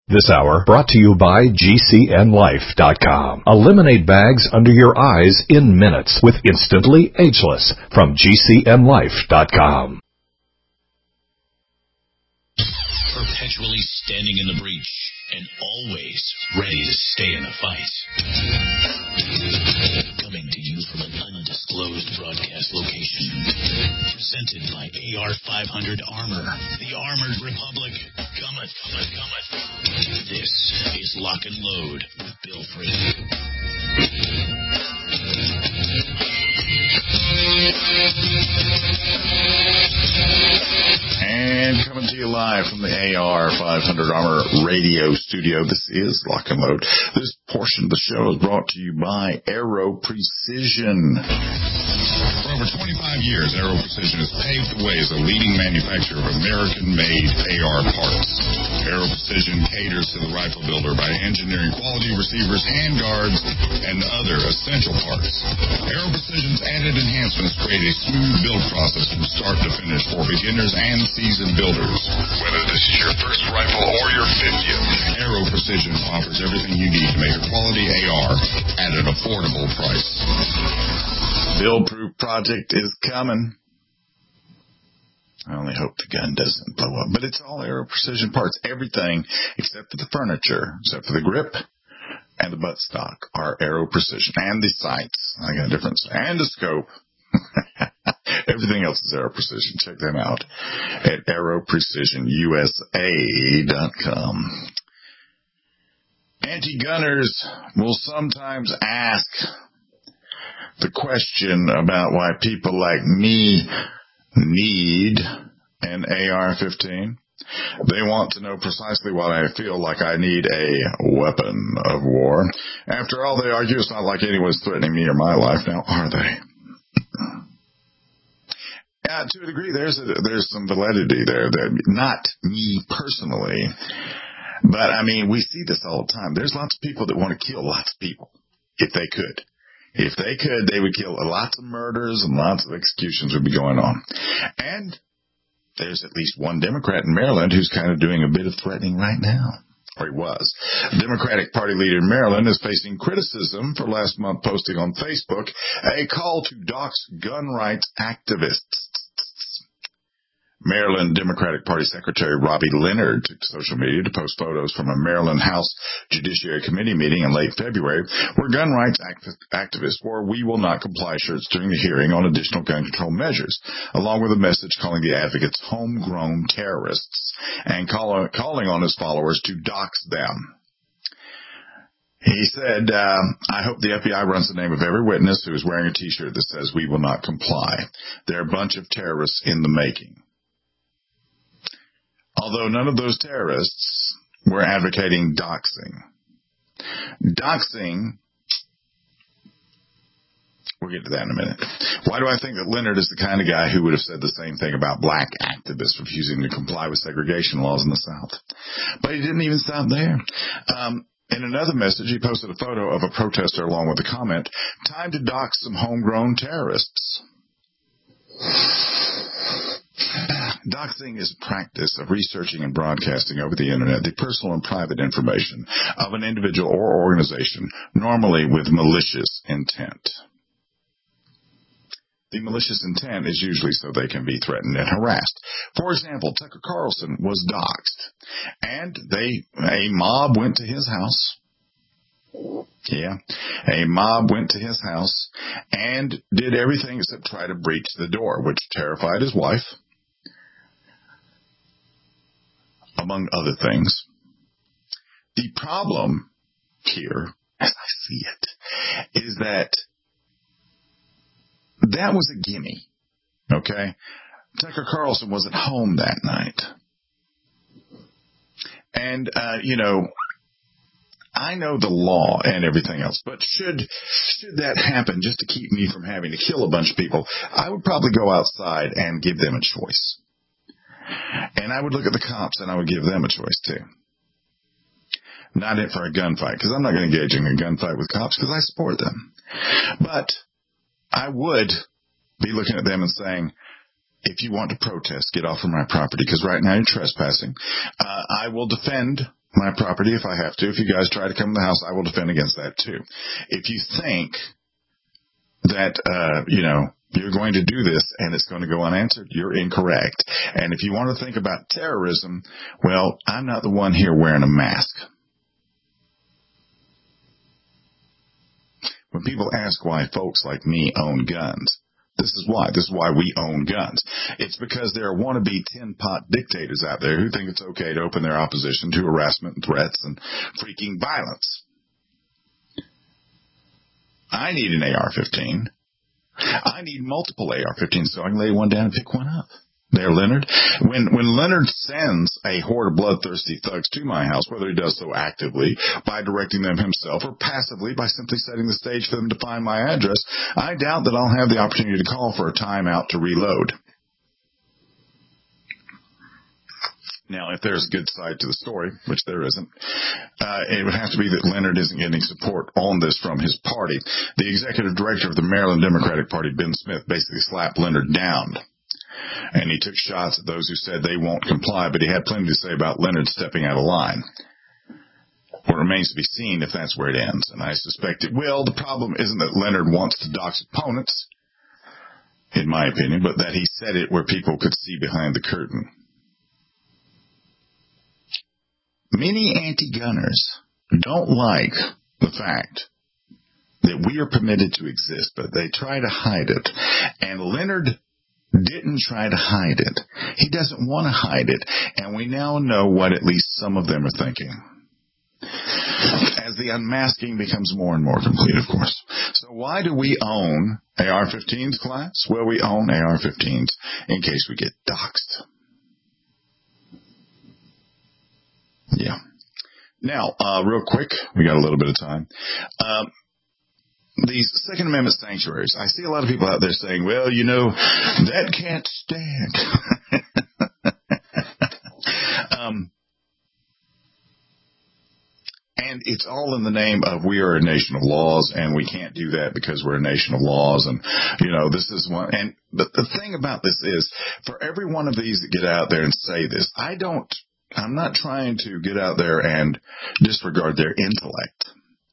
This hour brought to you by GCNLife.com. Eliminate bags under your eyes in minutes with Instantly Ageless from GCNLife.com. Perpetually standing in the breach and always ready to stay in a fight. Coming to you from an undisclosed broadcast location. Presented by AR-500 Armor, the Armored Republic. Cometh. This is Lock and Load with Bill Free. And coming to you live from the AR-500 Armor radio studio, this is Lock and Load. This portion of the show is brought to you by Aero Precision. For over 25 years, Aero Precision has paved the way as a leading manufacturer of American-made AR parts. Aero Precision caters to the rifle builder by engineering quality receivers, handguards, and other essential parts. Aero Precision's added enhancements create a smooth build process from start to finish for beginners and seasoned builders. Whether this is your first rifle or your 50th, Aero Precision offers everything you need to make a quality AR at an affordable price. Build-proof project is coming. I only hope the gun doesn't blow up. But it's all Aero Precision parts. Everything except for the furniture, except for the grip and the buttstock are Aero Precision. And the sights. I got a difference. And the scope. Everything else is Aero Precision. Check them out at AeroPrecisionUSA.com. Anti-gunners will sometimes ask the question about why people like me need an AR-15. They want to know precisely why I feel like I need a weapon of war. After all, they argue it's not like anyone's threatening me or my life. Now, are they? Yeah, to a degree, there's some validity there. Not me personally, but I mean, we see this all the time. There's lots of people that want to kill lots of people if they could. If they could, they would kill lots of murders and lots of executions would be going on. And there's at least one Democrat in Maryland who's kind of doing a bit of threatening right now. Or he was. The Democratic Party leader in Maryland is facing criticism for last month posting on Facebook a call to dox gun rights activists. Maryland Democratic Party Secretary Robbie Leonard took to social media to post photos from a Maryland House Judiciary Committee meeting in late February where gun rights activists wore "We Will Not Comply" shirts during the hearing on additional gun control measures, along with a message calling the advocates homegrown terrorists and calling on his followers to dox them. He said, I hope the FBI runs the name of every witness who is wearing a T-shirt that says "We will not comply." They're a bunch of terrorists in the making. Although none of those terrorists were advocating doxing. Doxing, we'll get to that in a minute. Why do I think that Leonard is the kind of guy who would have said the same thing about black activists refusing to comply with segregation laws in the South? But he didn't even stop there. In another message, he posted a photo of a protester along with a comment, "Time to dox some homegrown terrorists." Doxing is a practice of researching and broadcasting over the Internet the personal and private information of an individual or organization, normally with malicious intent. The malicious intent is usually so they can be threatened and harassed. For example, Tucker Carlson was doxed, and a mob went to his house. Yeah, a mob went to his house and did everything except try to breach the door, which terrified his wife, among other things. The problem here, as I see it, is that was a gimme, okay? Tucker Carlson wasn't home that night. And, I know the law and everything else, but should that happen just to keep me from having to kill a bunch of people, I would probably go outside and give them a choice. And I would look at the cops and I would give them a choice too. Not in for a gunfight, because I'm not going to engage in a gunfight with cops because I support them. But I would be looking at them and saying, if you want to protest, get off of my property, because right now you're trespassing. I will defend my property if I have to. If you guys try to come to the house, I will defend against that too. If you think that, you're going to do this and it's going to go unanswered, you're incorrect. And if you want to think about terrorism, well, I'm not the one here wearing a mask. When people ask why folks like me own guns, this is why. This is why we own guns. It's because there are wannabe tin-pot dictators out there who think it's okay to open their opposition to harassment and threats and freaking violence. I need an AR-15. I need multiple AR-15s so I can lay one down and pick one up. There, Leonard. When Leonard sends a horde of bloodthirsty thugs to my house, whether he does so actively by directing them himself or passively by simply setting the stage for them to find my address, I doubt that I'll have the opportunity to call for a timeout to reload. Now, if there's a good side to the story, which there isn't, it would have to be that Leonard isn't getting support on this from his party. The executive director of the Maryland Democratic Party, Ben Smith, basically slapped Leonard down. And he took shots at those who said they won't comply, but he had plenty to say about Leonard stepping out of line. Well, it remains to be seen if that's where it ends, and I suspect it will. The problem isn't that Leonard wants to dox opponents, in my opinion, but that he said it where people could see behind the curtain. Many anti-gunners don't like the fact that we are permitted to exist, but they try to hide it. And Leonard didn't try to hide it. He doesn't want to hide it. And we now know what at least some of them are thinking. As the unmasking becomes more and more complete, of course. So why do we own AR-15s, class? Well, we own AR-15s in case we get doxxed. Yeah. Now, real quick, we got a little bit of time. These Second Amendment sanctuaries, I see a lot of people out there saying, well, that can't stand. And it's all in the name of we are a nation of laws, and we can't do that because we're a nation of laws. And, this is one. And the thing about this is, for every one of these that get out there and say this, I'm not trying to get out there and disregard their intellect.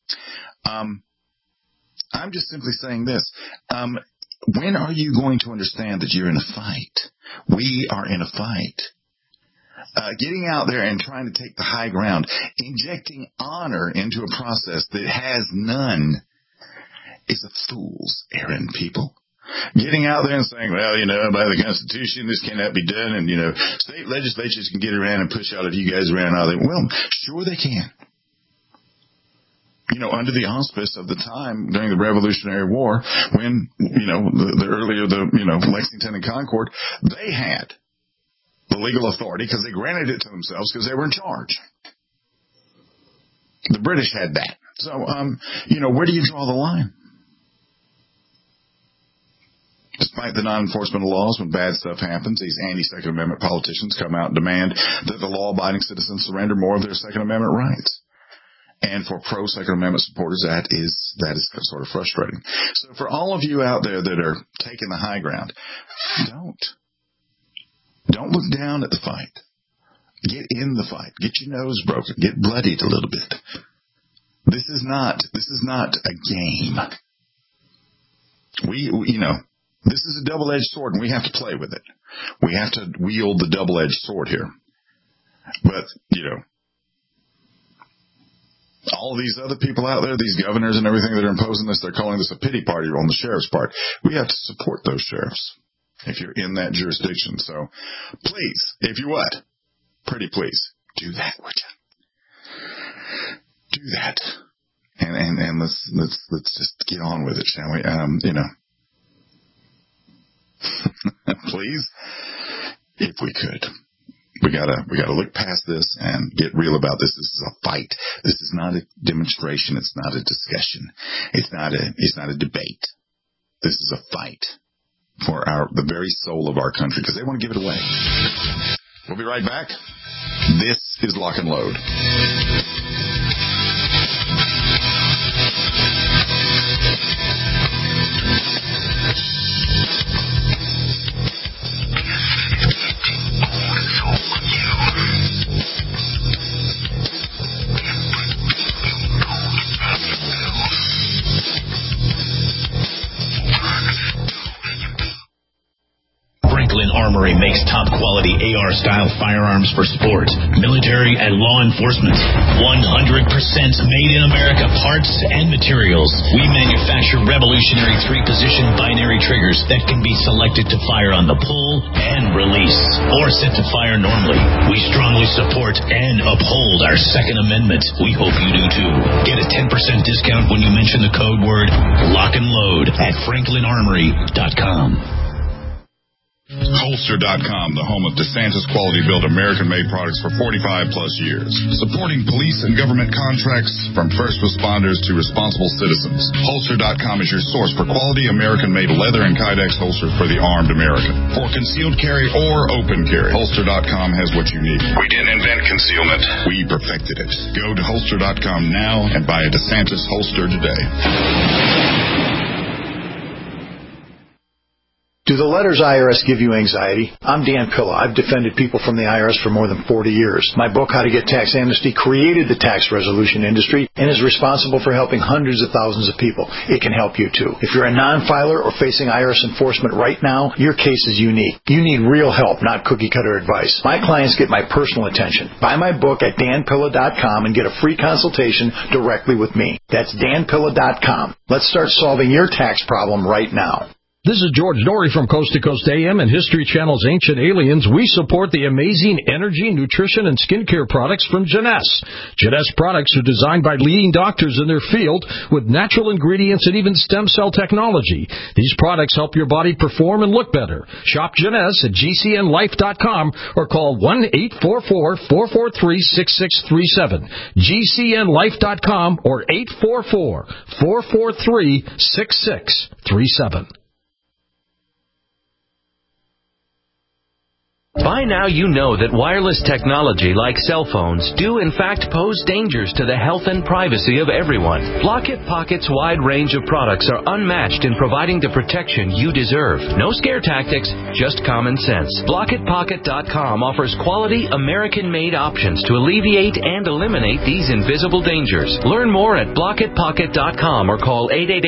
I'm just simply saying this. When are you going to understand that you're in a fight? We are in a fight. Getting out there and trying to take the high ground, injecting honor into a process that has none, is a fool's errand, people. Getting out there and saying, well, by the Constitution, this cannot be done, and, state legislatures can get around and push out if you guys ran out of it. Well, sure they can. Under the auspice of the time during the Revolutionary War, when, Lexington and Concord, they had the legal authority because they granted it to themselves because they were in charge. The British had that. So, where do you draw the line? Despite the non-enforcement of laws, when bad stuff happens, these anti-Second Amendment politicians come out and demand that the law-abiding citizens surrender more of their Second Amendment rights. And for pro-Second Amendment supporters, that is sort of frustrating. So for all of you out there that are taking the high ground, don't look down at the fight. Get in the fight. Get your nose broken. Get bloodied a little bit. This is not a game. This is a double-edged sword, and we have to play with it. We have to wield the double-edged sword here. But, all these other people out there, these governors and everything that are imposing this, they're calling this a pity party on the sheriff's part. We have to support those sheriffs if you're in that jurisdiction. So, please, if you would, pretty please, do that, would you? Do that. And let's just get on with it, shall we? Please, if we could. We gotta look past this and get real about this. This is a fight. This is not a demonstration. It's not a discussion. It's not a debate. This is a fight for the very soul of our country because they want to give it away. We'll be right back. This is Lock and Load. makes top-quality AR-style firearms for sport, military, and law enforcement. 100% made in America parts and materials. We manufacture revolutionary 3-position binary triggers that can be selected to fire on the pull and release, or set to fire normally. We strongly support and uphold our Second Amendment. We hope you do too. Get a 10% discount when you mention the code word Lock and Load at FranklinArmory.com. Holster.com, the home of DeSantis quality-built American-made products for 45-plus years. Supporting police and government contracts from first responders to responsible citizens. Holster.com is your source for quality American-made leather and Kydex holsters for the armed American. For concealed carry or open carry, Holster.com has what you need. We didn't invent concealment. We perfected it. Go to Holster.com now and buy a DeSantis holster today. Do the letters IRS give you anxiety? I'm Dan Pilla. I've defended people from the IRS for more than 40 years. My book, How to Get Tax Amnesty, created the tax resolution industry and is responsible for helping hundreds of thousands of people. It can help you too. If you're a non-filer or facing IRS enforcement right now, your case is unique. You need real help, not cookie-cutter advice. My clients get my personal attention. Buy my book at danpilla.com and get a free consultation directly with me. That's danpilla.com. Let's start solving your tax problem right now. This is George Norrie from Coast to Coast AM and History Channel's Ancient Aliens. We support the amazing energy, nutrition, and skincare products from Jeunesse. Jeunesse products are designed by leading doctors in their field with natural ingredients and even stem cell technology. These products help your body perform and look better. Shop Jeunesse at GCNlife.com or call 1-844-443-6637. GCNlife.com or 844-443-6637. By now you know that wireless technology like cell phones do in fact pose dangers to the health and privacy of everyone. Blockit Pocket's wide range of products are unmatched in providing the protection you deserve. No scare tactics, just common sense. BlockitPocket.com offers quality American-made options to alleviate and eliminate these invisible dangers. Learn more at BlockitPocket.com or call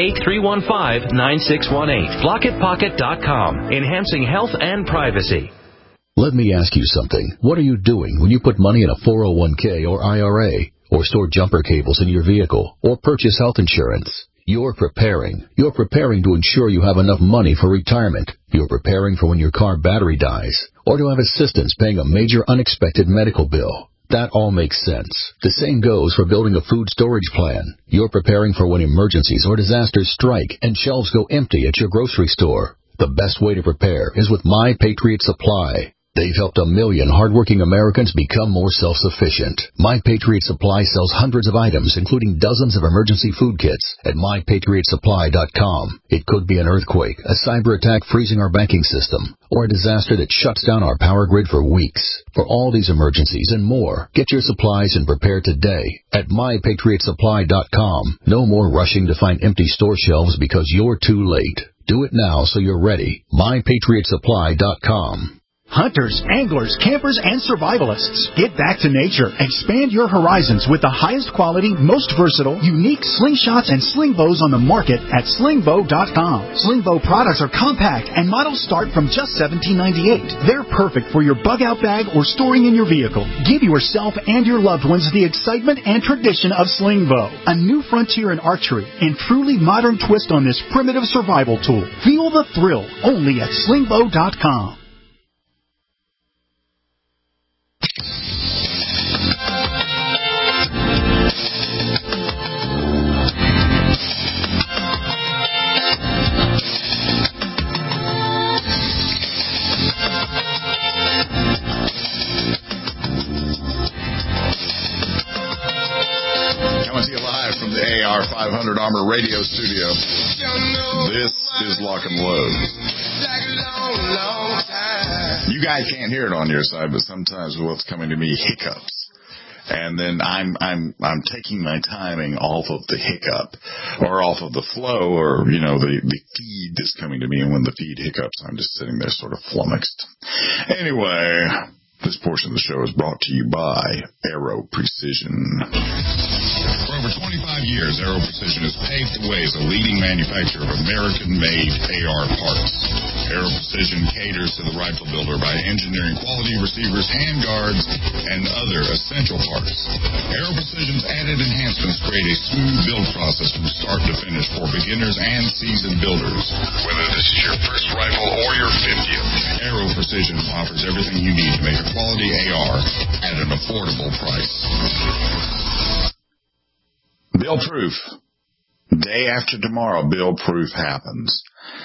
888-315-9618. BlockitPocket.com, enhancing health and privacy. Let me ask you something. What are you doing when you put money in a 401k or IRA, or store jumper cables in your vehicle, or purchase health insurance? You're preparing. You're preparing to ensure you have enough money for retirement. You're preparing for when your car battery dies, or to have assistance paying a major unexpected medical bill. That all makes sense. The same goes for building a food storage plan. You're preparing for when emergencies or disasters strike and shelves go empty at your grocery store. The best way to prepare is with My Patriot Supply. They've helped 1 million hardworking Americans become more self-sufficient. My Patriot Supply sells hundreds of items, including dozens of emergency food kits at MyPatriotSupply.com. It could be an earthquake, a cyber attack freezing our banking system, or a disaster that shuts down our power grid for weeks. For all these emergencies and more, get your supplies and prepare today at MyPatriotSupply.com. No more rushing to find empty store shelves because you're too late. Do it now so you're ready. MyPatriotSupply.com. Hunters, anglers, campers, and survivalists. Get back to nature. Expand your horizons with the highest quality, most versatile, unique slingshots and sling bows on the market at slingbow.com. Slingbow products are compact and models start from just $17.98. They're perfect for your bug out bag or storing in your vehicle. Give yourself and your loved ones the excitement and tradition of Slingbow, a new frontier in archery and truly modern twist on this primitive survival tool. Feel the thrill only at slingbow.com. Coming to you live from the AR500 Armor Radio Studio. This is Lock and Load. You guys can't hear it on your side, but sometimes what's coming to me hiccups. And then I'm taking my timing off of the hiccup or off of the flow or, the feed that's coming to me. And when the feed hiccups, I'm just sitting there sort of flummoxed. Anyway, this portion of the show is brought to you by Aero Precision. For over 25 years, Aero Precision has paved the way as a leading manufacturer of American-made AR parts. Aero Precision caters to the rifle builder by engineering quality receivers, handguards, and other essential parts. Aero Precision's added enhancements create a smooth build process from start to finish for beginners and seasoned builders. Whether this is your first rifle or your 50th, Aero Precision offers everything you need to make a quality AR at an affordable price. Bill Proof. Day after tomorrow, Bill Proof happens.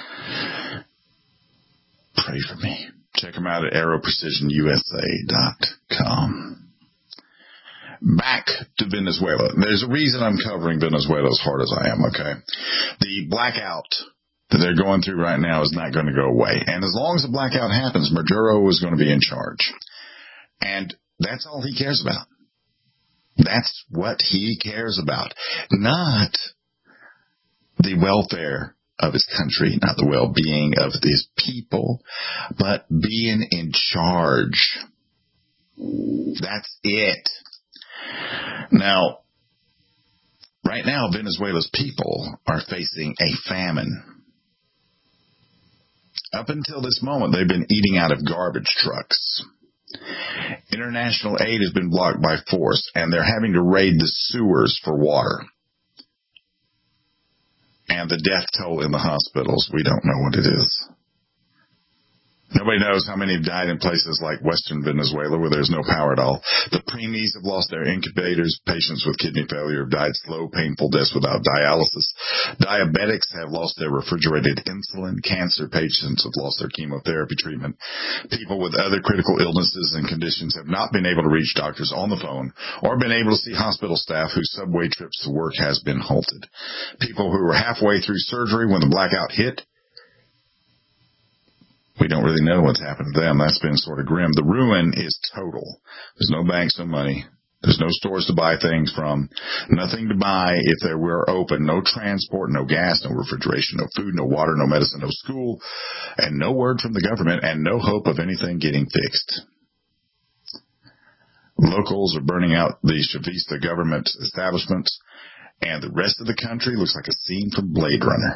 Pray for me. Check them out at aeroprecisionusa.com. Back to Venezuela. There's a reason I'm covering Venezuela as hard as I am, okay? The blackout that they're going through right now is not going to go away. And as long as the blackout happens, Maduro is going to be in charge. And that's all he cares about. That's what he cares about. Not the welfare of his country, not the well-being of his people, but being in charge. That's it. Now, right now, Venezuela's people are facing a famine. Up until this moment, they've been eating out of garbage trucks. International aid has been blocked by force, and they're having to raid the sewers for water. And the death toll in the hospitals, we don't know what it is. Nobody knows how many have died in places like western Venezuela where there's no power at all. The preemies have lost their incubators. Patients with kidney failure have died slow, painful deaths without dialysis. Diabetics have lost their refrigerated insulin. Cancer patients have lost their chemotherapy treatment. People with other critical illnesses and conditions have not been able to reach doctors on the phone or been able to see hospital staff whose subway trips to work has been halted. People who were halfway through surgery when the blackout hit, we don't really know what's happened to them. That's been sort of grim. The ruin is total. There's no banks, no money. There's no stores to buy things from. Nothing to buy if they were open. No transport, no gas, no refrigeration, no food, no water, no medicine, no school, and no word from the government, and no hope of anything getting fixed. Locals are burning out the Chavista government establishments, and the rest of the country looks like a scene from Blade Runner.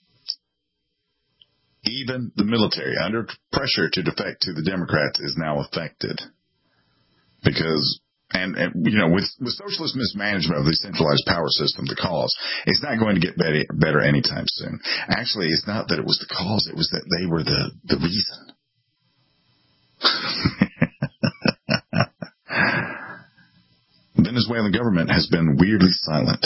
Even the military, under pressure to defect to the Democrats, is now affected. Because, and you know, with socialist mismanagement of the centralized power system, the cause, it's not going to get better anytime soon. Actually, it's not that it was the cause, it was that they were the reason. The Venezuelan government has been weirdly silent,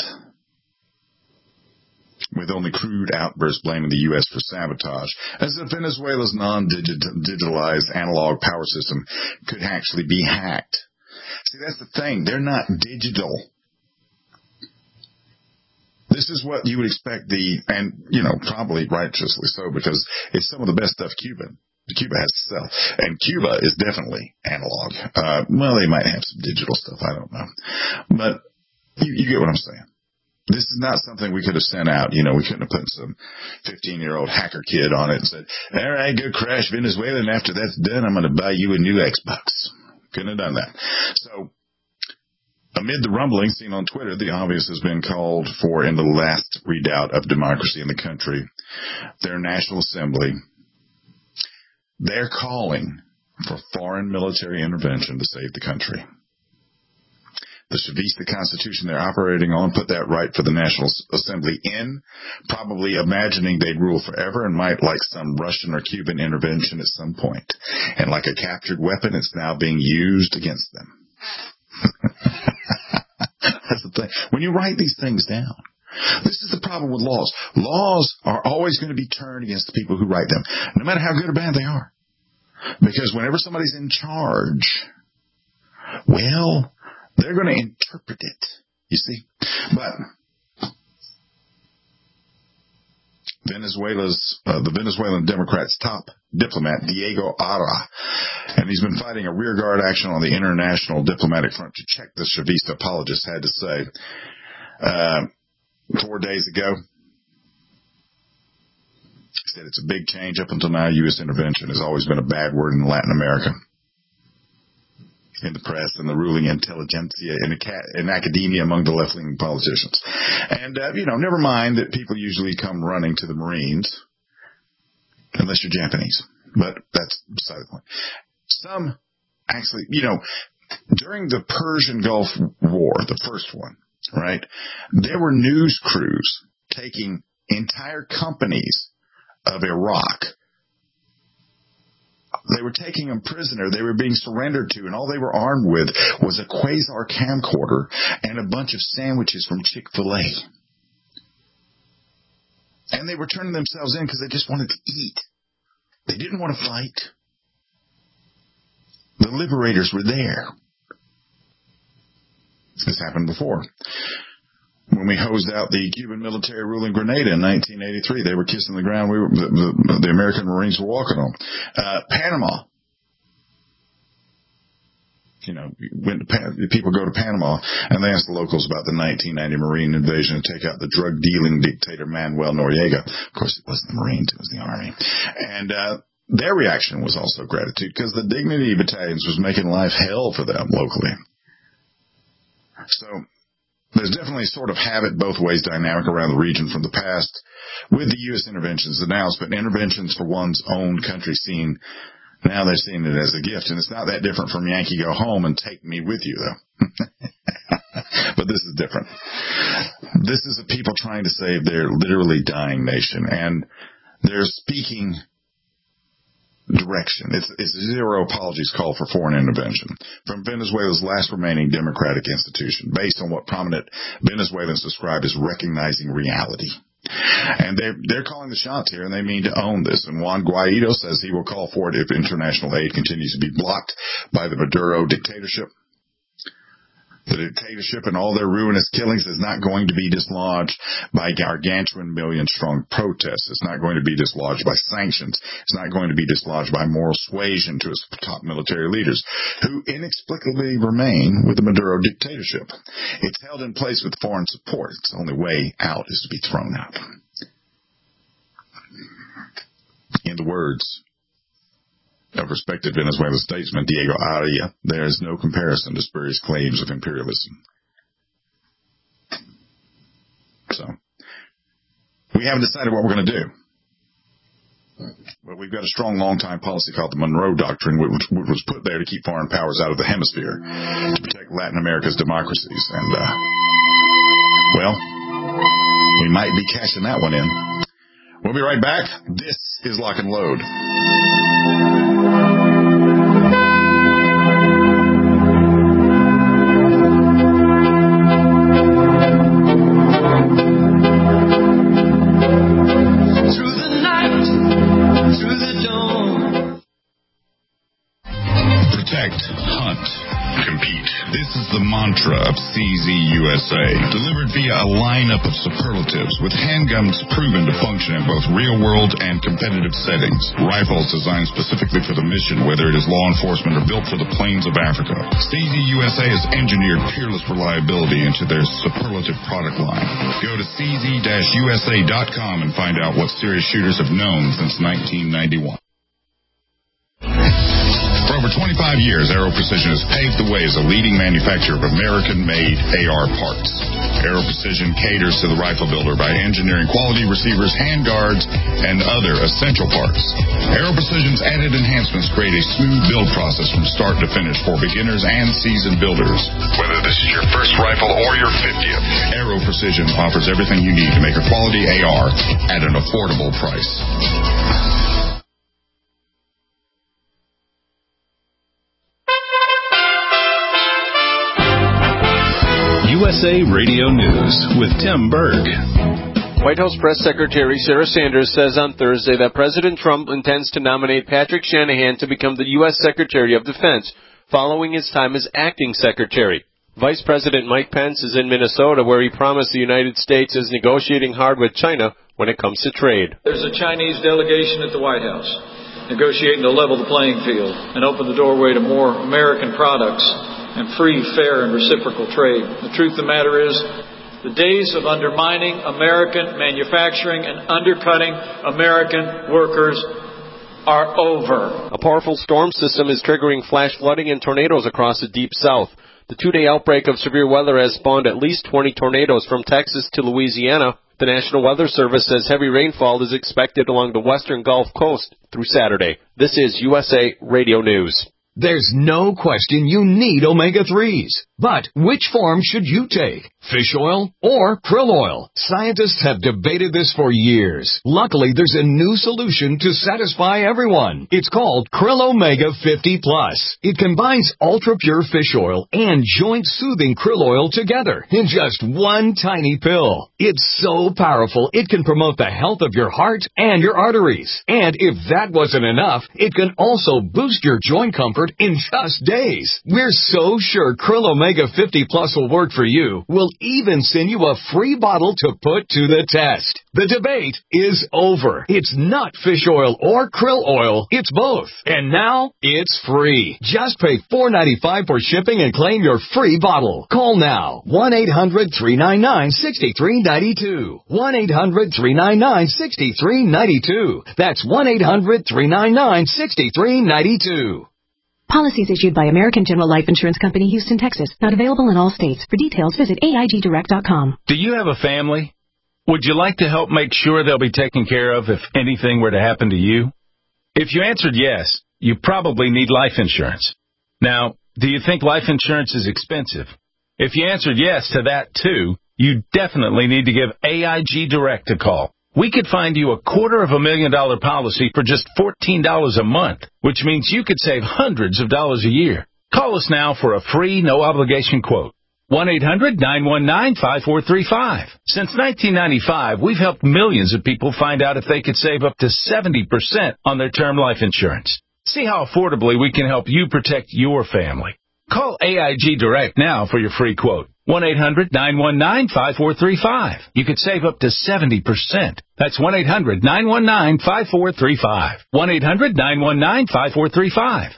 with only crude outbursts blaming the U.S. for sabotage, as if Venezuela's non-digitalized analog power system could actually be hacked. See, that's the thing. They're not digital. This is what you would expect and, you know, probably righteously so, because it's some of the best stuff Cuba has to sell. And Cuba is definitely analog. Well, they might have some digital stuff. I don't know. But you get what I'm saying. This is not something we could have sent out. You know, we couldn't have put some 15-year-old hacker kid on it and said, all right, go crash Venezuela, and after that's done, I'm going to buy you a new Xbox. Couldn't have done that. So, amid the rumbling seen on Twitter, the obvious has been called for in the last redoubt of democracy in the country. Their National Assembly, they're calling for foreign military intervention to save the country. The Chavista Constitution they're operating on put that right for the National Assembly in, probably imagining they'd rule forever and might like some Russian or Cuban intervention at some point. And like a captured weapon, it's now being used against them. That's the thing. When you write these things down, this is the problem with laws. Laws are always going to be turned against the people who write them, no matter how good or bad they are. Because whenever somebody's in charge, well, they're going to interpret it, you see. But the Venezuelan Democrats' top diplomat, Diego Ara, and he's been fighting a rearguard action on the international diplomatic front to check the Chavista apologists had to say 4 days ago. He said it's a big change. Up until now, U.S. intervention has always been a bad word in Latin America, in the press and the ruling intelligentsia, in academia, among the left-leaning politicians. And, you know, never mind that people usually come running to the Marines unless you're Japanese. But that's beside the point. Some actually, during the Persian Gulf War, the first one, right, there were news crews taking entire companies of Iraq. They were taking them prisoner. They were being surrendered to, and all they were armed with was a Quasar camcorder and a bunch of sandwiches from Chick-fil-A. And they were turning themselves in because they just wanted to eat. They didn't want to fight. The liberators were there. This happened before. When we hosed out the Cuban military rule in Grenada in 1983, they were kissing the ground the American Marines were walking on. Panama. People go to Panama and they ask the locals about the 1990 Marine invasion and take out the drug-dealing dictator Manuel Noriega. Of course, it wasn't the Marines, it was the Army. And their reaction was also gratitude because the Dignity Battalions was making life hell for them locally. So there's definitely sort of have it both ways dynamic around the region from the past with the U.S. interventions announced, but interventions for one's own country seen. Now they're seeing it as a gift, and it's not that different from Yankee Go Home and Take Me With You, though. But this is different. This is a people trying to save their literally dying nation, and they're speaking direction. It's zero apologies call for foreign intervention from Venezuela's last remaining democratic institution, based on what prominent Venezuelans describe as recognizing reality. And they're calling the shots here, and they mean to own this. And Juan Guaido says he will call for it if international aid continues to be blocked by the Maduro dictatorship. The dictatorship and all their ruinous killings is not going to be dislodged by gargantuan million-strong protests. It's not going to be dislodged by sanctions. It's not going to be dislodged by moral suasion to its top military leaders, who inexplicably remain with the Maduro dictatorship. It's held in place with foreign support. Its only way out is to be thrown out. In the words of respected Venezuelan statesman Diego Aria, there is no comparison to spurious claims of imperialism. So, we haven't decided what we're going to do. But we've got a strong long-time policy called the Monroe Doctrine, which was put there to keep foreign powers out of the hemisphere, to protect Latin America's democracies. And, we might be cashing that one in. We'll be right back. This is Lock and Load. Mantra of CZ USA, delivered via a lineup of superlatives with handguns proven to function in both real-world and competitive settings. Rifles designed specifically for the mission, whether it is law enforcement or built for the plains of Africa. CZ USA has engineered peerless reliability into their superlative product line. Go to cz-usa.com and find out what serious shooters have known since 1991. For over 25 years, Aero Precision has paved the way as a leading manufacturer of American-made AR parts. Aero Precision caters to the rifle builder by engineering quality receivers, handguards, and other essential parts. Aero Precision's added enhancements create a smooth build process from start to finish for beginners and seasoned builders. Whether this is your first rifle or your 50th, Aero Precision offers everything you need to make a quality AR at an affordable price. USA Radio News with Tim Berg. White House Press Secretary Sarah Sanders says on Thursday that President Trump intends to nominate Patrick Shanahan to become the U.S. Secretary of Defense following his time as acting secretary. Vice President Mike Pence is in Minnesota, where he promised the United States is negotiating hard with China when it comes to trade. There's a Chinese delegation at the White House negotiating to level the playing field and open the doorway to more American products and free, fair, and reciprocal trade. The truth of the matter is, the days of undermining American manufacturing and undercutting American workers are over. A powerful storm system is triggering flash flooding and tornadoes across the Deep South. The 2-day outbreak of severe weather has spawned at least 20 tornadoes from Texas to Louisiana. The National Weather Service says heavy rainfall is expected along the western Gulf Coast through Saturday. This is USA Radio News. There's no question you need omega-3s. But which form should you take? Fish oil or krill oil? Scientists have debated this for years. Luckily, there's a new solution to satisfy everyone. It's called Krill Omega 50 Plus. It combines ultra-pure fish oil and joint-soothing krill oil together in just one tiny pill. It's so powerful, it can promote the health of your heart and your arteries. And if that wasn't enough, it can also boost your joint comfort in just days. We're so sure Krill Omega 50 Plus will work for you. We'll even send you a free bottle to put to the test. The debate is over. It's not fish oil or krill oil. It's both. And now it's free. Just pay $4.95 for shipping and claim your free bottle. Call now. 1-800-399-6392. 1-800-399-6392. That's 1-800-399-6392. Policies issued by American General Life Insurance Company, Houston, Texas. Not available in all states. For details, visit AIGdirect.com. Do you have a family? Would you like to help make sure they'll be taken care of if anything were to happen to you? If you answered yes, you probably need life insurance. Now, do you think life insurance is expensive? If you answered yes to that too, you definitely need to give AIG Direct a call. We could find you a $250,000 policy for just $14 a month, which means you could save hundreds of dollars a year. Call us now for a free, no-obligation quote. 1-800-919-5435. Since 1995, we've helped millions of people find out if they could save up to 70% on their term life insurance. See how affordably we can help you protect your family. Call AIG Direct now for your free quote. 1-800-919-5435. You could save up to 70%. That's 1-800-919-5435. 1-800-919-5435.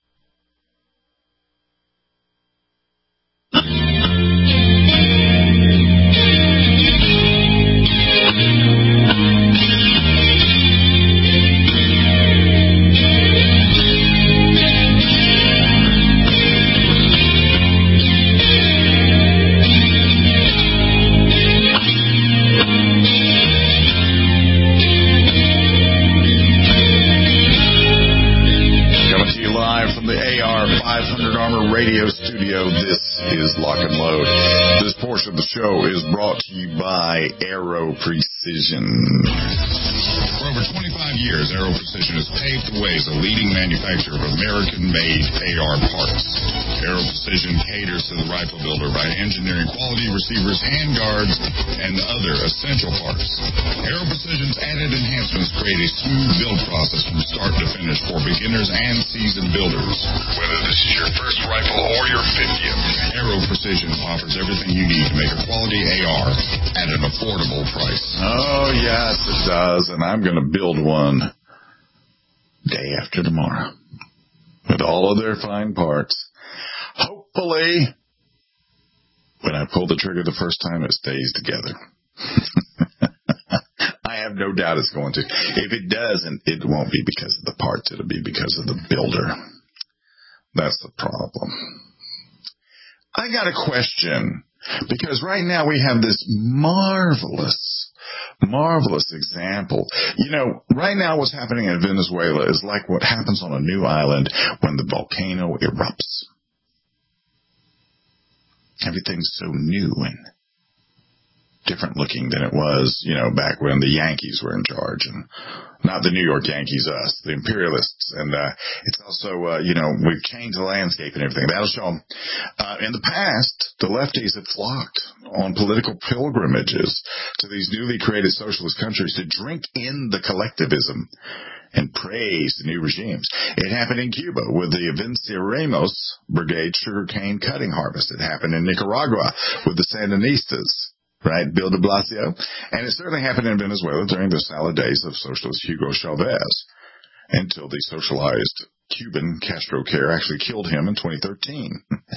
Radio studio. This is Lock and Load. This portion of the show is brought to you by Aero Precision. For over 25 years, Aero Precision has paved the way as a leading manufacturer of American-made AR parts. Aero Precision caters to the rifle builder by engineering quality receivers, handguards, and other essential parts. Aero Precision's added enhancements create a smooth build process from start to finish for beginners and seasoned builders. Whether this is your first rifle or your 50th, Aero Precision offers everything you need to make a quality AR at an affordable price. Oh, yes, it does, and I'm going to build one day after tomorrow with all of their fine parts. Hopefully, when I pull the trigger the first time, it stays together. I have no doubt it's going to. If it doesn't, it won't be because of the parts. It'll be because of the builder. That's the problem. I got a question, because right now we have this marvelous example. You know, right now what's happening in Venezuela is like what happens on a new island when the volcano erupts. Everything's so new and different looking than it was, you know, back when the Yankees were in charge, and not the New York Yankees, us, the imperialists. And it's also, you know, we've changed the landscape and everything. That'll show them. In the past, the lefties had flocked on political pilgrimages to these newly created socialist countries to drink in the collectivism and praise the new regimes. It happened in Cuba with the Venceremos Brigade sugarcane cutting harvest. It happened in Nicaragua with the Sandinistas, right, Bill de Blasio. And it certainly happened in Venezuela during the salad days of socialist Hugo Chavez, until the socialized Cuban Castro Care actually killed him in 2013.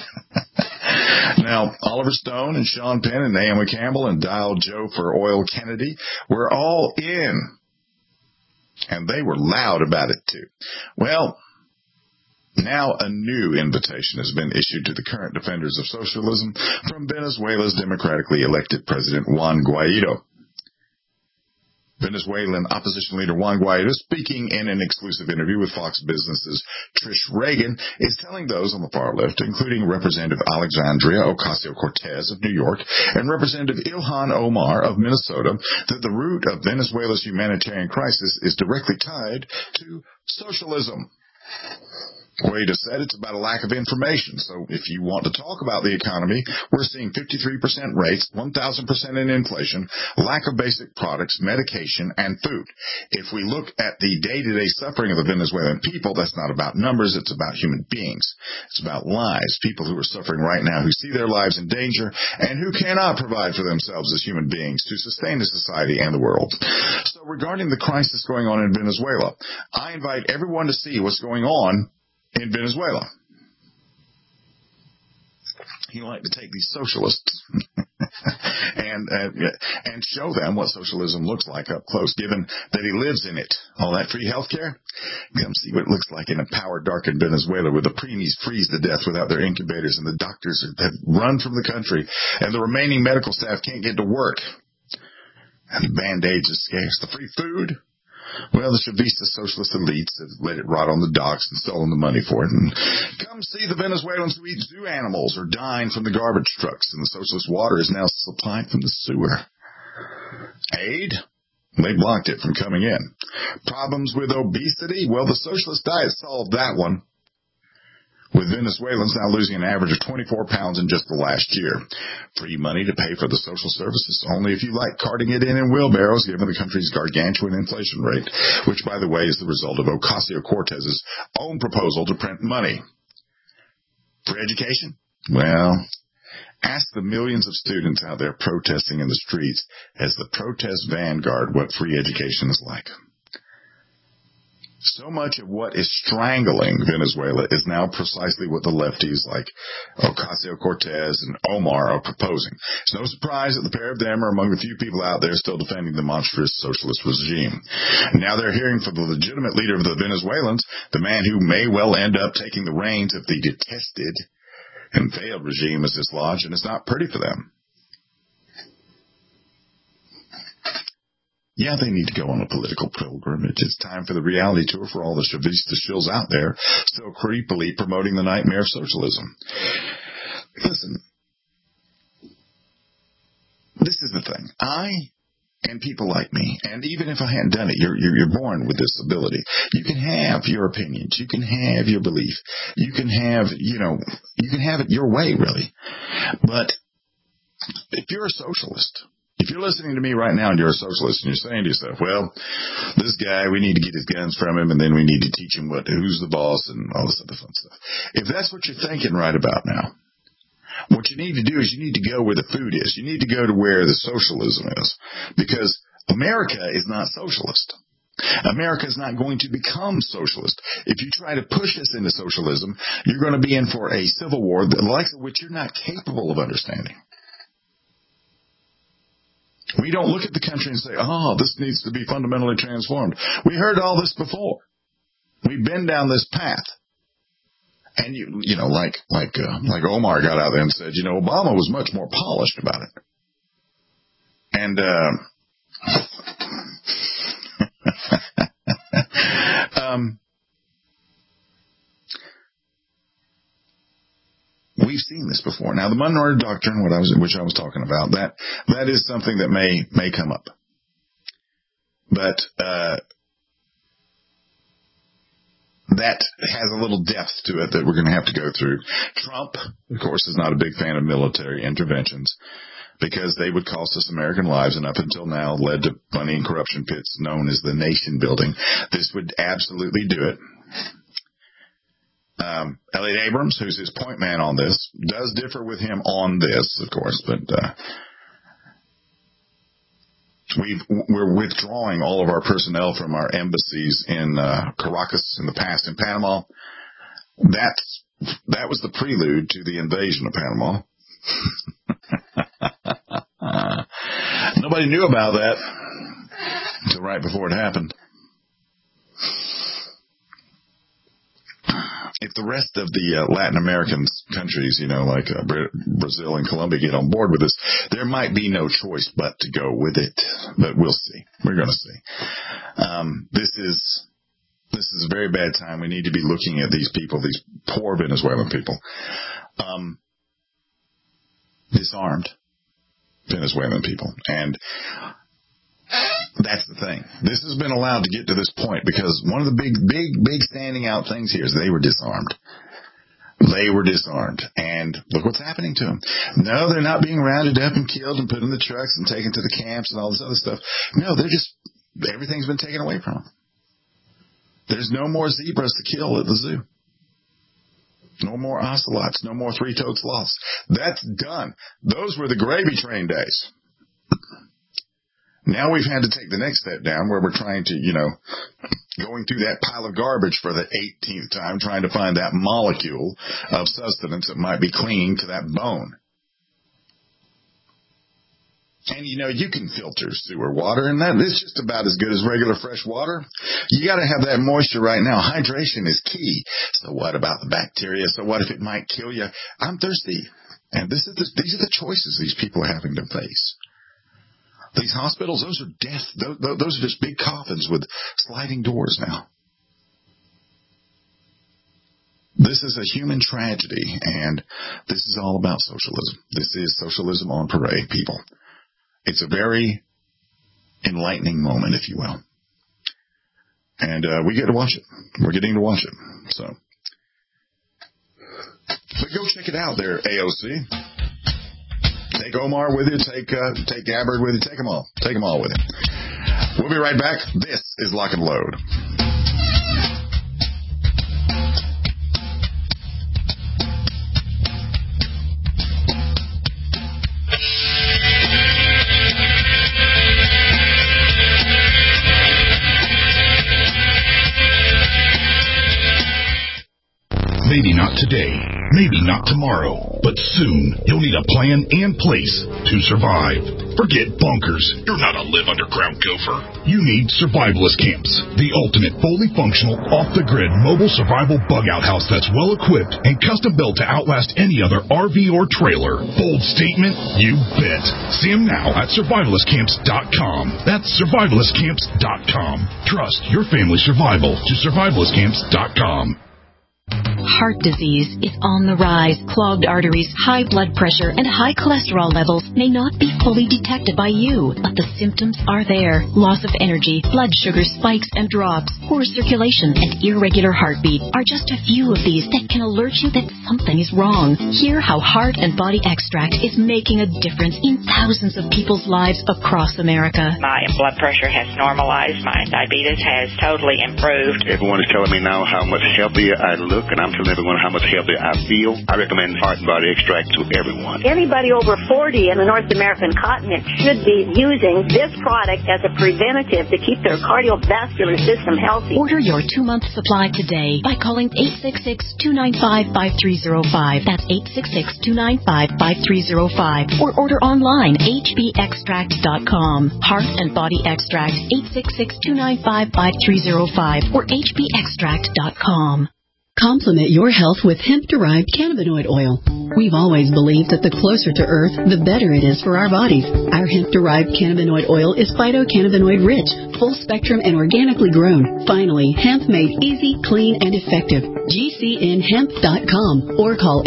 Now, Oliver Stone and Sean Penn and Naomi Campbell and Dial Joe for Oil Kennedy were all in. And they were loud about it, too. Well, Now a new invitation has been issued to the current defenders of socialism from Venezuela's democratically elected President Juan Guaido. Venezuelan opposition leader Juan Guaido, speaking in an exclusive interview with Fox Business's Trish Reagan, is telling those on the far left, including Representative Alexandria Ocasio-Cortez of New York and Representative Ilhan Omar of Minnesota, that the root of Venezuela's humanitarian crisis is directly tied to socialism. Guaido said it's about a lack of information. So if you want to talk about the economy, we're seeing 53% rates, 1,000% in inflation, lack of basic products, medication, and food. If we look at the day-to-day suffering of the Venezuelan people, that's not about numbers, it's about human beings. It's about lives, people who are suffering right now, who see their lives in danger, and who cannot provide for themselves as human beings to sustain the society and the world. So regarding the crisis going on in Venezuela, I invite everyone to see what's going on in Venezuela. You like to take these socialists and show them what socialism looks like up close, given that he lives in it. All that free health care? Come see what it looks like in a power-darkened Venezuela where the preemies freeze to death without their incubators and the doctors have run from the country and the remaining medical staff can't get to work. And the Band-Aids are scarce. The free food? Well, the Chavista socialist elites have let it rot on the docks and stolen the money for it. And come see the Venezuelans who eat zoo animals or dine from the garbage trucks, and the socialist water is now supplied from the sewer. Aid? They blocked it from coming in. Problems with obesity? Well, the socialist diet solved that one, with Venezuelans now losing an average of 24 pounds in just the last year. Free money to pay for the social services, only if you like carting it in wheelbarrows, given the country's gargantuan inflation rate, which, by the way, is the result of Ocasio-Cortez's own proposal to print money. For education? Well, ask the millions of students out there protesting in the streets as the protest vanguard what free education is like. So much of what is strangling Venezuela is now precisely what the lefties like Ocasio-Cortez and Omar are proposing. It's no surprise that the pair of them are among the few people out there still defending the monstrous socialist regime. Now they're hearing from the legitimate leader of the Venezuelans, the man who may well end up taking the reins of the detested and failed regime as dislodged, and it's not pretty for them. Yeah, they need to go on a political pilgrimage. It's time for the reality tour for all the Chavista shills out there still creepily promoting the nightmare of socialism. Listen, this is the thing. And people like me, and even if I hadn't done it, you're born with this ability. You can have your opinions. You can have your belief. You can have, you can have it your way, really. But if you're a socialist, if you're listening to me right now and you're a socialist and you're saying to yourself, well, this guy, we need to get his guns from him and then we need to teach him who's the boss and all this other fun stuff. If that's what you're thinking right about now, what you need to do is you need to go where the food is. You need to go to where the socialism is, because America is not socialist. America is not going to become socialist. If you try to push us into socialism, you're going to be in for a civil war, the likes of which you're not capable of understanding. We don't look at the country and say, this needs to be fundamentally transformed. We heard all this before. We've been down this path. And, like Omar got out there and said, Obama was much more polished about it. And, we've seen this before. Now, the minority doctrine, which I was talking about, that is something that may come up. But that has a little depth to it that we're going to have to go through. Trump, of course, is not a big fan of military interventions because they would cost us American lives and up until now led to money and corruption pits known as the nation building. This would absolutely do it. Elliot Abrams, who's his point man on this, does differ with him on this, of course, but we're withdrawing all of our personnel from our embassies in Caracas in the past, in Panama. That was the prelude to the invasion of Panama. Nobody knew about that until right before it happened. If if the rest of the Latin American countries, like Brazil and Colombia, get on board with this, there might be no choice but to go with it. But we'll see. We're going to see. This is a very bad time. We need to be looking at these people, these poor Venezuelan people, disarmed Venezuelan people. And that's the thing. This has been allowed to get to this point because one of the big standing out things here is they were disarmed. They were disarmed. And look what's happening to them. No, they're not being rounded up and killed and put in the trucks and taken to the camps and all this other stuff. No, everything's been taken away from them. There's no more zebras to kill at the zoo. No more ocelots. No more three-toed sloths. That's done. Those were the gravy train days. Now we've had to take the next step down where we're trying to, going through that pile of garbage for the 18th time, trying to find that molecule of sustenance that might be clinging to that bone. And, you can filter sewer water, and that is just about as good as regular fresh water. You got to have that moisture right now. Hydration is key. So what about the bacteria? So what if it might kill you? I'm thirsty. And these are the choices these people are having to face. These hospitals, those are death. Those are just big coffins with sliding doors now. This is a human tragedy, and this is all about socialism. This is socialism on parade, people. It's a very enlightening moment, if you will. And we get to watch it. We're getting to watch it. So, but go check it out there, AOC. Take Omar with you. Take Gabbard with you. Take them all. Take them all with you. We'll be right back. This is Lock and Load. Maybe not today, maybe not tomorrow, but soon you'll need a plan in place to survive. Forget bunkers. You're not a live underground gopher. You need survivalist camps, the ultimate fully functional, off-the-grid mobile survival bug-out house that's well-equipped and custom-built to outlast any other RV or trailer. Bold statement? You bet. See them now at survivalistcamps.com. That's survivalistcamps.com. Trust your family's survival to survivalistcamps.com. Heart disease is on the rise. Clogged arteries, high blood pressure, and high cholesterol levels may not be fully detected by you, but the symptoms are there. Loss of energy, blood sugar spikes and drops, poor circulation, and irregular heartbeat are just a few of these that can alert you that something is wrong. Hear how Heart and Body Extract is making a difference in thousands of people's lives across America. My blood pressure has normalized. My diabetes has totally improved. Everyone is telling me now how much healthier I look, and I'm telling everyone how much healthier I feel. I recommend Heart and Body Extract to everyone. Anybody over 40 in the North American continent should be using this product as a preventative to keep their cardiovascular system healthy. Order your 2-month supply today by calling 866-295-5305. That's 866-295-5305. Or order online, hbextract.com. Heart and Body Extract, 866-295-5305 or hbextract.com. Complement your health with hemp-derived cannabinoid oil. We've always believed that the closer to Earth, the better it is for our bodies. Our hemp-derived cannabinoid oil is phytocannabinoid-rich, full-spectrum, and organically grown. Finally, hemp made easy, clean, and effective. GCNhemp.com or call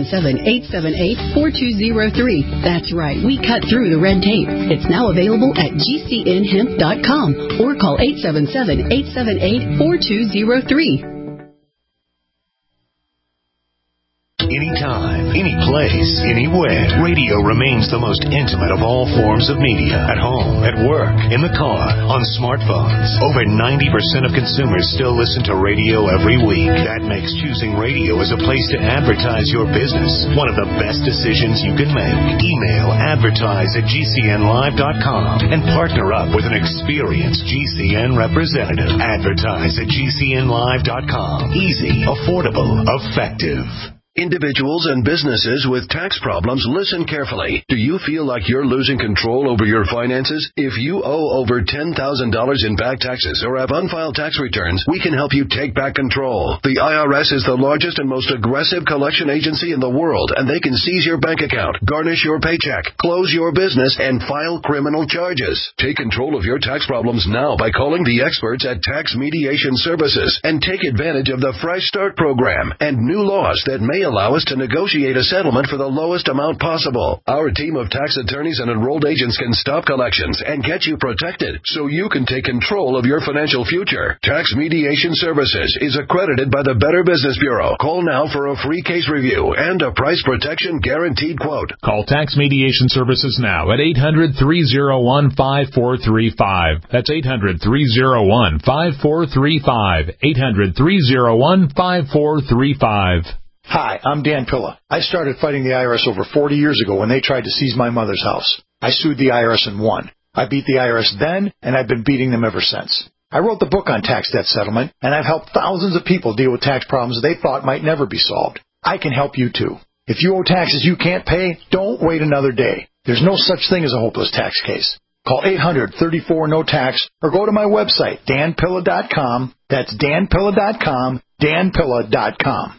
877-878-4203. That's right, we cut through the red tape. It's now available at GCNhemp.com or call 877-878-4203. Anytime, any place, anywhere. Radio remains the most intimate of all forms of media. At home, at work, in the car, on smartphones. Over 90% of consumers still listen to radio every week. That makes choosing radio as a place to advertise your business one of the best decisions you can make. Email advertise@gcnlive.com and partner up with an experienced GCN representative. Advertise@gcnlive.com. Easy, affordable, effective. Individuals and businesses with tax problems, listen carefully. Do you feel like you're losing control over your finances? If you owe over $10,000 in back taxes or have unfiled tax returns, we can help you take back control. The IRS is the largest and most aggressive collection agency in the world, and they can seize your bank account, garnish your paycheck, close your business, and file criminal charges. Take control of your tax problems now by calling the experts at Tax Mediation Services and take advantage of the Fresh Start program and new laws that may allow us to negotiate a settlement for the lowest amount possible. Our team of tax attorneys and enrolled agents can stop collections and get you protected so you can take control of your financial future. Tax Mediation Services is accredited by the Better Business Bureau. Call now for a free case review and a price protection guaranteed quote. Call Tax Mediation Services now at 800-301-5435. That's 800-301-5435. 800-301-5435. Hi, I'm Dan Pilla. I started fighting the IRS over 40 years ago when they tried to seize my mother's house. I sued the IRS and won. I beat the IRS then, and I've been beating them ever since. I wrote the book on tax debt settlement, and I've helped thousands of people deal with tax problems they thought might never be solved. I can help you too. If you owe taxes you can't pay, don't wait another day. There's no such thing as a hopeless tax case. Call 800-34-NO-TAX or go to my website, danpilla.com. That's danpilla.com, danpilla.com.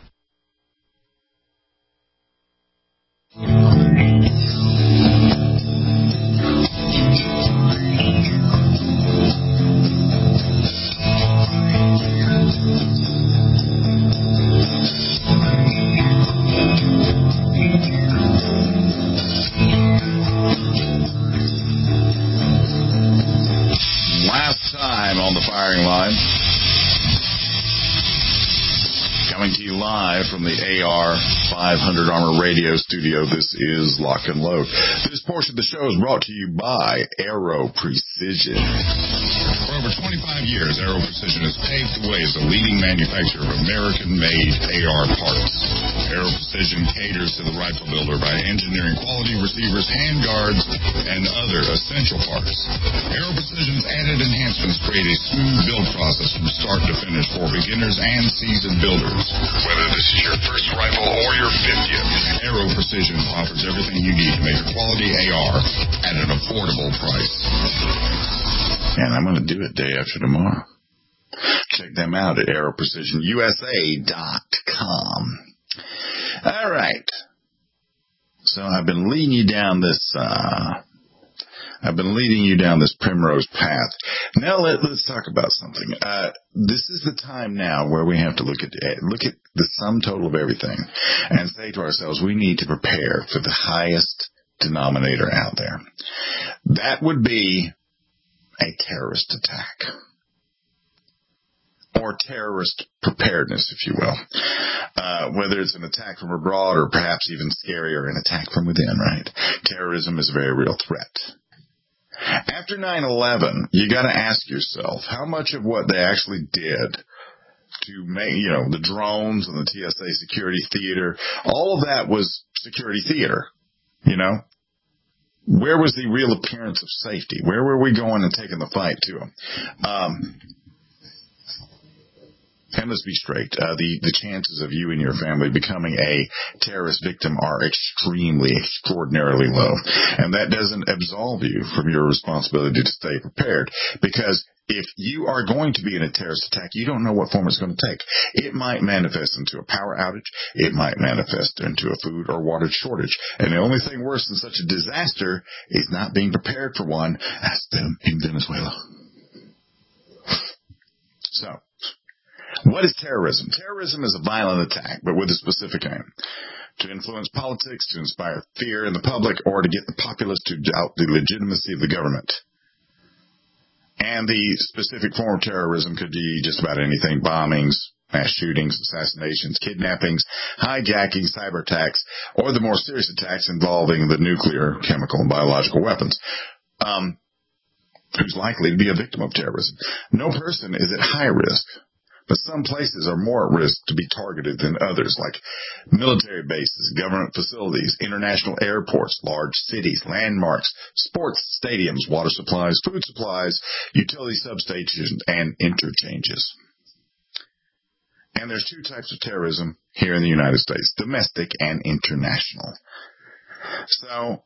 Last time on the firing line. Coming to you live from the AR500 Armor Radio Studio, this is Lock and Load. This portion of the show is brought to you by Aero Precision. For over 25 years, Aero Precision has paved the way as a leading manufacturer of American-made AR parts. Aero Precision caters to the rifle builder by engineering quality receivers, handguards, and other essential parts. Aero Precision's added enhancements create a smooth build process from start to finish for beginners and seasoned builders. Whether this is your first rifle or your 50th, Aero Precision offers everything you need to make a quality AR at an affordable price. And I'm going to do it day after tomorrow. Check them out at aeroprecisionusa.com. All right. So I've been leading you down this primrose path. Now let's talk about something. This is the time now where we have to look at the sum total of everything and say to ourselves, we need to prepare for the highest denominator out there. That would be a terrorist attack. Or terrorist preparedness, if you will. Whether it's an attack from abroad or perhaps even scarier, an attack from within, right? Terrorism is a very real threat. After 9/11, you got to ask yourself how much of what they actually did to make, the drones and the TSA security theater, all of that was security theater, Where was the real appearance of safety? Where were we going and taking the fight to them? And let's be straight, the chances of you and your family becoming a terrorist victim are extraordinarily low. And that doesn't absolve you from your responsibility to stay prepared. Because if you are going to be in a terrorist attack, you don't know what form it's going to take. It might manifest into a power outage. It might manifest into a food or water shortage. And the only thing worse than such a disaster is not being prepared for one. That's them in Venezuela. So, what is terrorism? Terrorism is a violent attack, but with a specific aim. To influence politics, to inspire fear in the public, or to get the populace to doubt the legitimacy of the government. And the specific form of terrorism could be just about anything: bombings, mass shootings, assassinations, kidnappings, hijacking, cyber attacks, or the more serious attacks involving the nuclear, chemical, and biological weapons. Who's likely to be a victim of terrorism? No person is at high risk. But some places are more at risk to be targeted than others, like military bases, government facilities, international airports, large cities, landmarks, sports stadiums, water supplies, food supplies, utility substations, and interchanges. And there's two types of terrorism here in the United States, domestic and international. So,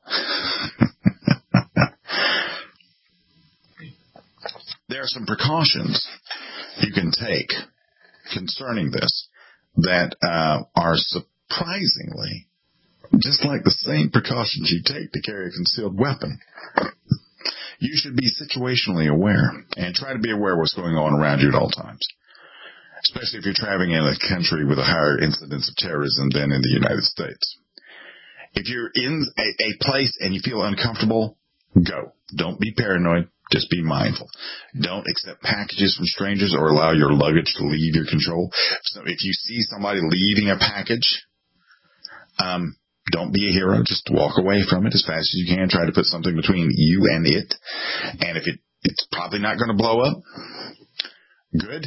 there are some precautions you can take concerning this that are surprisingly just like the same precautions you take to carry a concealed weapon. You should be situationally aware and try to be aware of what's going on around you at all times, especially if you're traveling in a country with a higher incidence of terrorism than in the United States. If you're in a place and you feel uncomfortable, go. Don't be paranoid. Just be mindful. Don't accept packages from strangers or allow your luggage to leave your control. So if you see somebody leaving a package, don't be a hero. Just walk away from it as fast as you can. Try to put something between you and it. And if it's probably not going to blow up, good.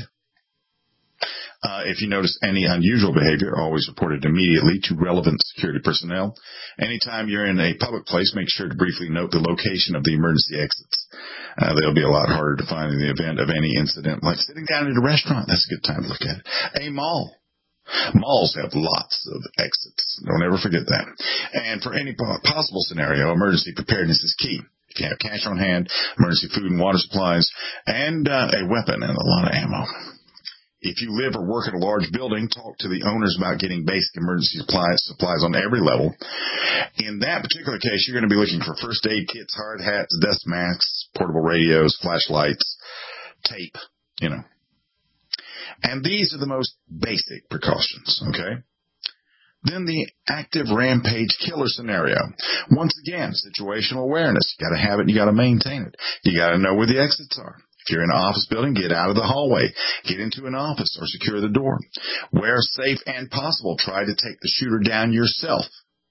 If you notice any unusual behavior, always report it immediately to relevant security personnel. Anytime you're in a public place, make sure to briefly note the location of the emergency exits. They'll be a lot harder to find in the event of any incident, like sitting down at a restaurant. That's a good time to look at it. A mall. Malls have lots of exits. Don't ever forget that. And for any possible scenario, emergency preparedness is key. If you have cash on hand, emergency food and water supplies, and a weapon and a lot of ammo. If you live or work in a large building, talk to the owners about getting basic emergency supplies on every level. In that particular case, you're going to be looking for first aid kits, hard hats, dust masks, portable radios, flashlights, tape, And these are the most basic precautions, okay? Then the active rampage killer scenario. Once again, situational awareness. You got to have it. You got to maintain it. You got to know where the exits are. If you're in an office building, get out of the hallway. Get into an office or secure the door. Where safe and possible, try to take the shooter down yourself.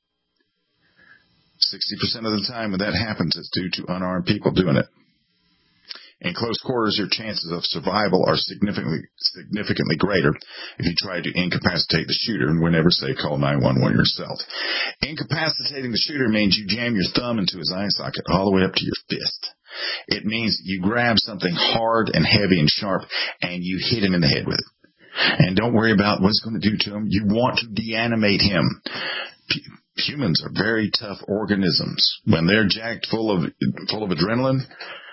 60% of the time when that happens, it's due to unarmed people doing it. In close quarters, your chances of survival are significantly greater if you try to incapacitate the shooter, and whenever safe, call 911 yourself. Incapacitating the shooter means you jam your thumb into his eye socket all the way up to your fist. It means you grab something hard and heavy and sharp, and you hit him in the head with it. And don't worry about what it's going to do to him. You want to deanimate him. Humans are very tough organisms. When they're jacked full of adrenaline,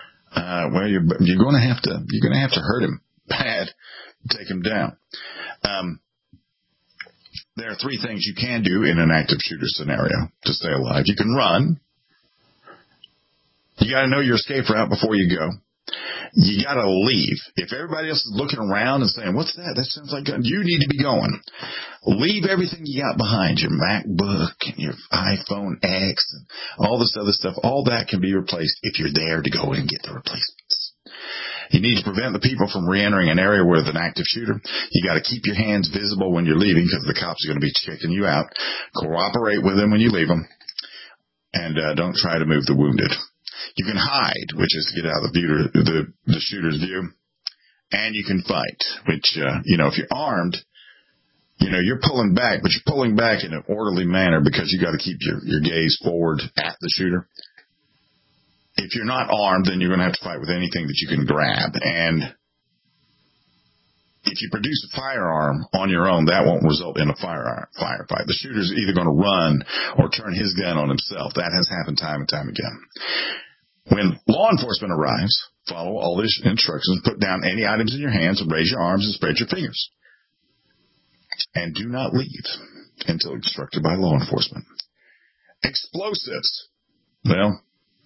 you're going to have to hurt him bad, take him down. There are three things you can do in an active shooter scenario to stay alive. You can run. You got to know your escape route before you go. You got to leave. If everybody else is looking around and saying, "What's that? That sounds like gun," you need to be going. Leave everything you got behind, your MacBook and your iPhone X and all this other stuff. All that can be replaced if you're there to go and get the replacements. You need to prevent the people from re-entering an area with an active shooter. You got to keep your hands visible when you're leaving because the cops are going to be checking you out. Cooperate with them when you leave them. And don't try to move the wounded. You can hide, which is to get out of the shooter's view, and you can fight, which, if you're armed, you're pulling back, but you're pulling back in an orderly manner because you got to keep your gaze forward at the shooter. If you're not armed, then you're going to have to fight with anything that you can grab, and if you produce a firearm on your own, that won't result in a firefight. The shooter's either going to run or turn his gun on himself. That has happened time and time again. When law enforcement arrives, follow all these instructions, put down any items in your hands, and raise your arms and spread your fingers. And do not leave until instructed by law enforcement. Explosives. Well,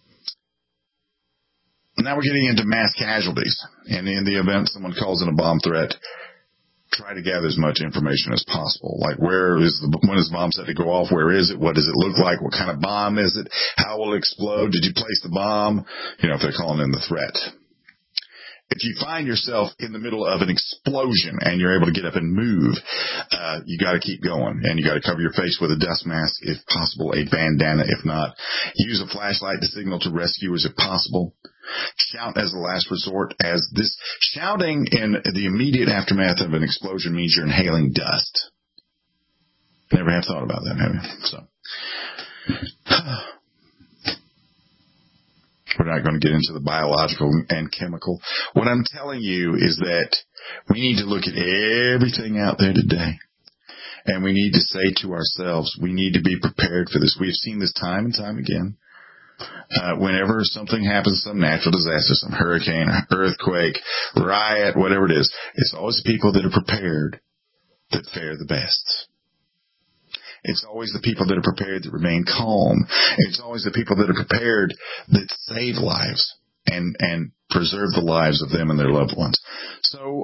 now we're getting into mass casualties. And in the event someone calls in a bomb threat, try to gather as much information as possible. Like when is the bomb set to go off? Where is it? What does it look like? What kind of bomb is it? How will it explode? Did you place the bomb? If they're calling in the threat. If you find yourself in the middle of an explosion and you're able to get up and move, you got to keep going. And you got to cover your face with a dust mask, if possible, a bandana, if not. Use a flashlight to signal to rescuers if possible. Shout as a last resort, as this shouting in the immediate aftermath of an explosion means you're inhaling dust. Never have thought about that, have you? We're not going to get into the biological and chemical. What I'm telling you is that we need to look at everything out there today. And we need to say to ourselves, we need to be prepared for this. We've seen this time and time again. Whenever something happens, some natural disaster, some hurricane, earthquake, riot, whatever it is, it's always the people that are prepared that fare the best. It's always the people that are prepared that remain calm. It's always the people that are prepared that save lives and preserve the lives of them and their loved ones. So,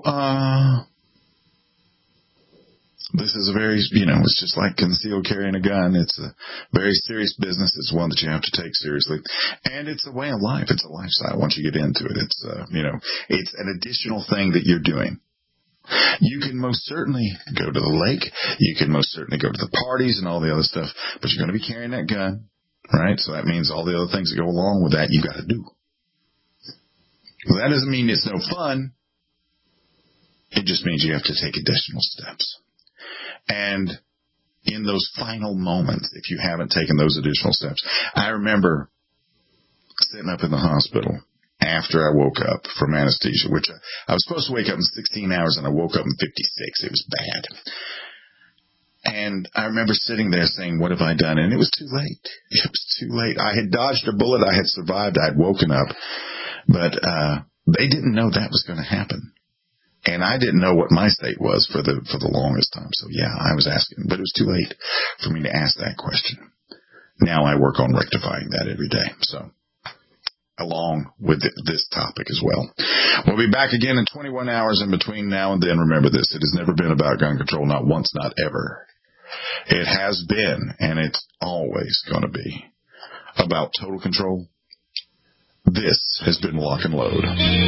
this is a very, it's just like concealed carrying a gun. It's a very serious business. It's one that you have to take seriously. And it's a way of life. It's a lifestyle once you get into it. It's, it's an additional thing that you're doing. You can most certainly go to the lake. You can most certainly go to the parties and all the other stuff, but you're going to be carrying that gun, right? So that means all the other things that go along with that you got to do. Well, that doesn't mean it's no fun. It just means you have to take additional steps. And in those final moments, if you haven't taken those additional steps, I remember sitting up in the hospital after I woke up from anesthesia, which I was supposed to wake up in 16 hours and I woke up in 56. It was bad. And I remember sitting there saying, what have I done? And it was too late. It was too late. I had dodged a bullet. I had survived. I had woken up. But they didn't know that was going to happen. And I didn't know what my state was for the longest time. So, yeah, I was asking. But it was too late for me to ask that question. Now I work on rectifying that every day. So, along with this topic as well. We'll be back again in 21 hours in between now and then. Remember this. It has never been about gun control. Not once, not ever. It has been, and it's always going to be, about total control. This has been Lock and Load.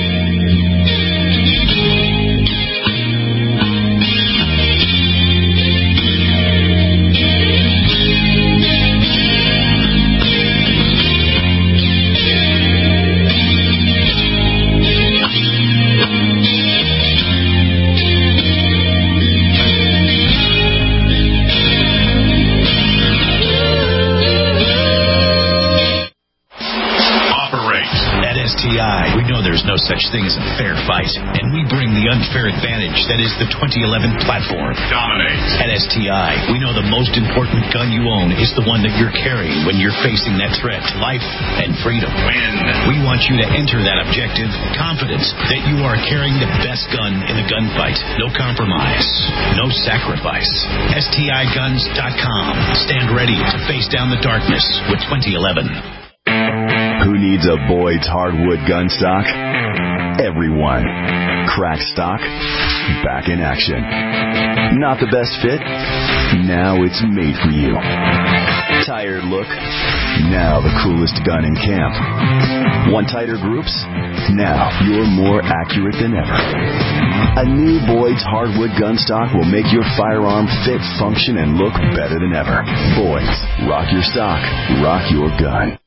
We know there's no such thing as a fair fight, and we bring the unfair advantage that is the 2011 platform. Dominate. At STI, we know the most important gun you own is the one that you're carrying when you're facing that threat to life and freedom. Win. We want you to enter that objective confident that you are carrying the best gun in the gunfight. No compromise. No sacrifice. STIguns.com. Stand ready to face down the darkness with 2011. Who needs a Boyd's hardwood gun stock? Everyone. Crack stock, back in action. Not the best fit? Now it's made for you. Tired look? Now the coolest gun in camp. Want tighter groups? Now you're more accurate than ever. A new Boyd's hardwood gun stock will make your firearm fit, function, and look better than ever. Boyd's. Rock your stock. Rock your gun.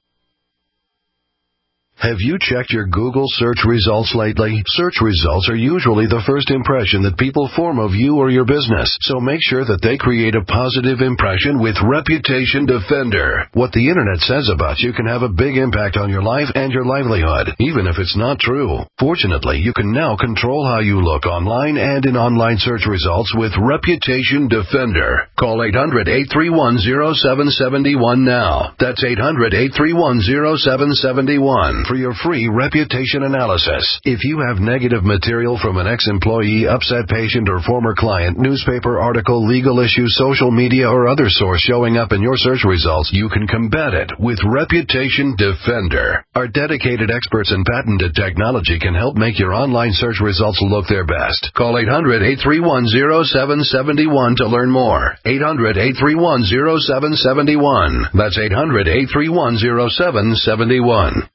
Have you checked your Google search results lately? Search results are usually the first impression that people form of you or your business, so make sure that they create a positive impression with Reputation Defender. What the internet says about you can have a big impact on your life and your livelihood, even if it's not true. Fortunately, you can now control how you look online and in online search results with Reputation Defender. Call 800-831-0771 now. That's 800-831-0771. For your free reputation analysis. If you have negative material from an ex-employee, upset patient, or former client, newspaper article, legal issue, social media, or other source showing up in your search results, you can combat it with Reputation Defender. Our dedicated experts in patented technology can help make your online search results look their best. Call 800-831-0771 to learn more. 800-831-0771. That's 800-831-0771.